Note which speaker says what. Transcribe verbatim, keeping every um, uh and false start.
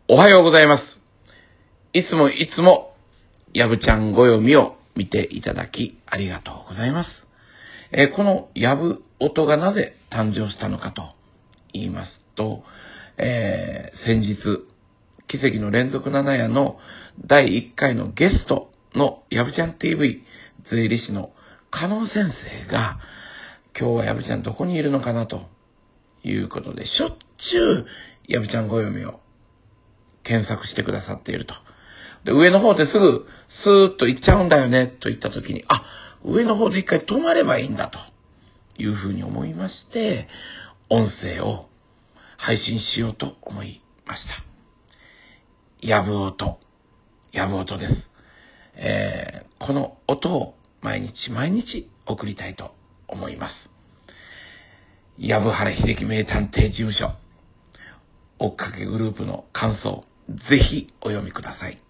Speaker 1: おはようございます。いつもいつも、やぶちゃんご読みを見ていただきありがとうございます。えー、このやぶ音がなぜ誕生したのかと言いますと、えー、先日、奇跡の連続七夜のだいいっかいのゲストのやぶちゃん ティーブイ 税理士の加納先生が、今日はやぶちゃんどこにいるのかなということで、しょっちゅうやぶちゃんご読みを検索してくださっていると。で、上の方ですぐスーッと行っちゃうんだよねと言ったときに、あ、上の方で一回止まればいいんだというふうに思いまして、音声を配信しようと思いました。やぶ音、やぶ音です。えー、この音を毎日毎日送りたいと思います。やぶはら秀樹名探偵事務所、追っかけグループの感想、ぜひお読みください。